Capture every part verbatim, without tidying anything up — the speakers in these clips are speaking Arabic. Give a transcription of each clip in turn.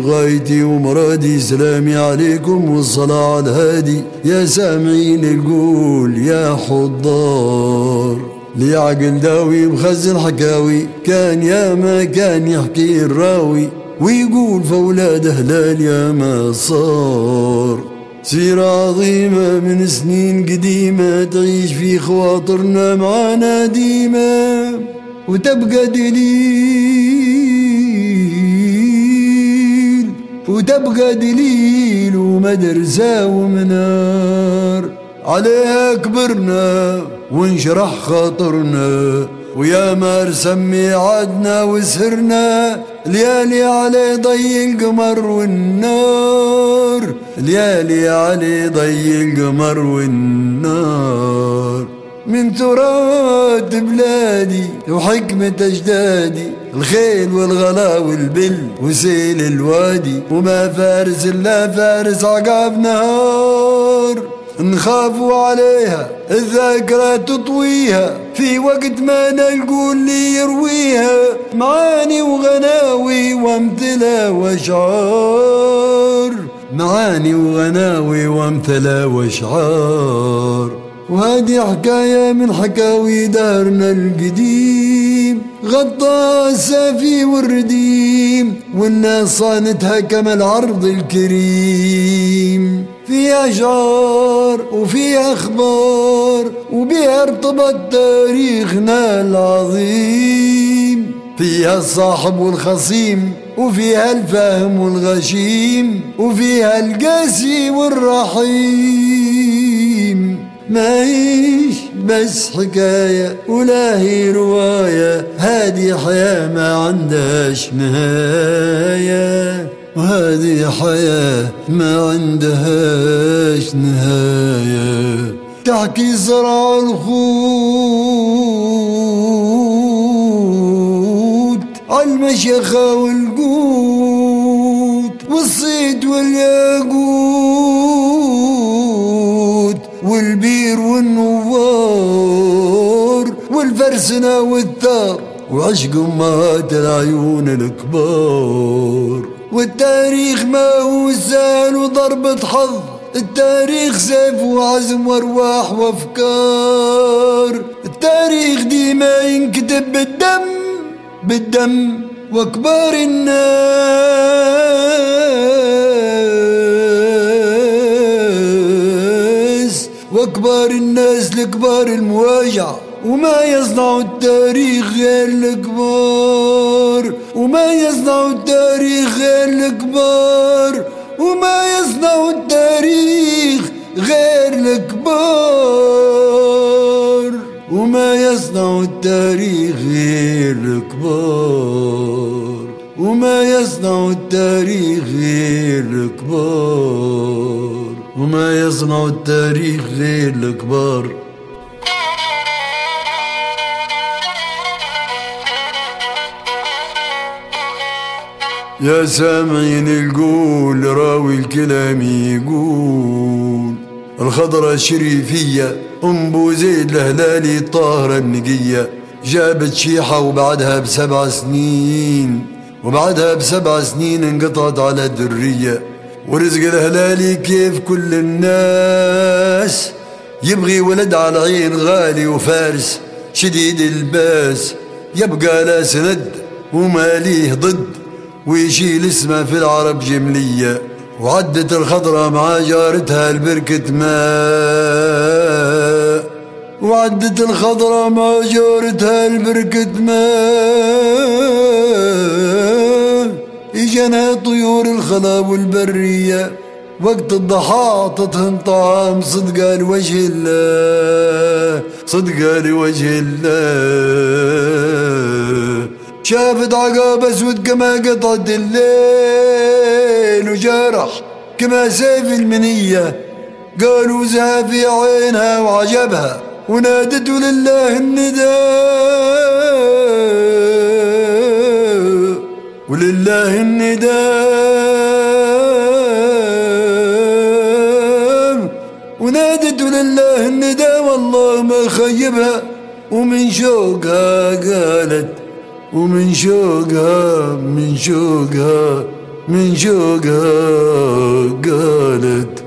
غايتي ومرادي. سلامي عليكم والصلاة على الهادي. يا سامعين القول يا حضار، لي عقل داوي مخزن حكاوي، كان يا ما كان يحكي الراوي ويقول فولاد هلال يا ما صار. سيرة عظيمة من سنين قديمة تعيش في خواطرنا معانا ديمة، وتبقى دليل وتبقى دليل ومدرسة ومنار. عليها كبرنا وانشرح خاطرنا، ويا ما رسم ميعادنا وسهرنا. ليالي علي ضي القمر والنار، ليالي علي ضي القمر والنار. من تراث بلادي وحكمة أجدادي، الخيل والغلا والبل وسيل الوادي، وما فارس إلا فارس عقاب نهار. نخافوا عليها الذاكرة تطويها، في وقت ما نلقوا اللي يرويها. معاني وغناوي وامثلة واشعار، معاني وغناوي وامثلة واشعار. وهذه حكاية من حكاوي دارنا القديم، غطى السافي والرديم، والناس صانتها كما العرض الكريم. فيها أشعار وفيها أخبار، وبها ارتبط تاريخنا العظيم. فيها الصاحب والخصيم، وفيها الفاهم والغشيم، وفيها القاسي والرحيم. ما هيش بس حكاية ولا هي رواية، هذه حياة ما عندهاش نهاية، وهذه حياة ما عندهاش نهاية. تحكي صراع الخوت عالمشيخة والقوت، والصيد والياقوت، والبير والنوار، والفرسنة والثار، وعشق أمهات العيون الكبار. والتاريخ ما هو سهل وضربة حظ، التاريخ سيف وعزم وارواح وافكار. التاريخ ديما ينكتب بالدم بالدم، وكبار الناس وكبار الناس لكبار المواجع. وما يصنع التاريخ غير الكبار، وما يصنع التاريخ غير الكبار، وما يصنع التاريخ غير الكبار، وما يصنع التاريخ غير الكبار، وما يصنع التاريخ غير الكبار، وما يصنع التاريخ غير الكبار. يا سامعين القول راوي الكلام يقول، الخضرة الشريفية أم بوزيد الهلالي الطاهرة النقية، جابت شيحة وبعدها بسبع سنين، وبعدها بسبع سنين انقطعت على درية. ورزق الهلالي كيف كل الناس يبغي ولد على العين غالي وفارس شديد الباس، يبقى لا سند وما ليه ضد، ويشيل اسمه في العرب جملية. وعدت الخضرة مع جارتها البركة ماء، وعدت الخضرة مع جارتها البركة ماء. إجانا طيور الخلا والبرية وقت الضحى عطتهم طعام صدقة لوجه الله، صدقة لوجه الله. شافت عقاب اسود كما قطعة الليل، وجرح كما سيف المنية، قالوا زها في عينها وعجبها، ونادت لله النداء، ولله النداء، ونادت لله النداء، والله ما خيبها. ومن شوقها قالت، ومن شوقها من شوقها من شوقها قالت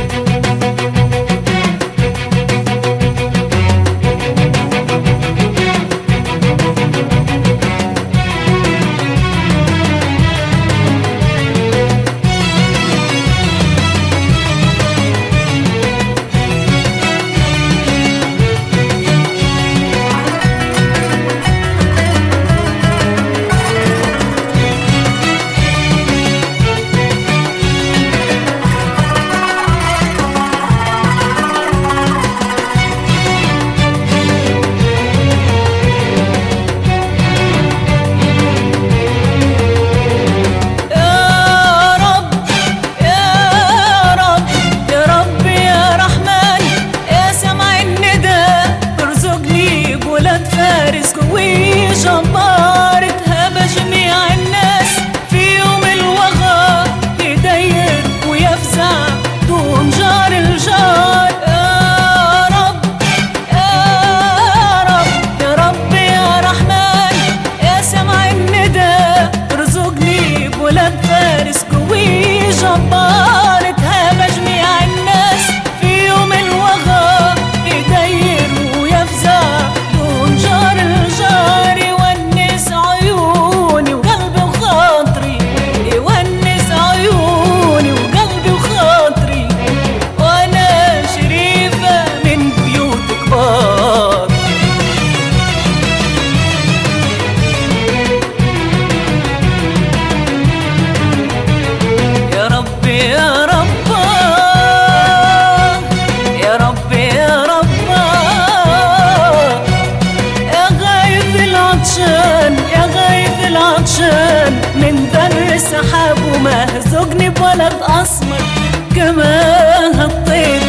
جبارتها بجميع الناس في يوم الوغى يدير ويفزع دون جار الجار. يا رب يا رب يا رب يا رحمن يا سمع الندى ارزقني بولد فارس قوي. جبارتها بجميع الناس في يوم الوغى يدير ويفزع دون جار الجار. من در السحاب وما هزقني بولد أسمر كمان هالطير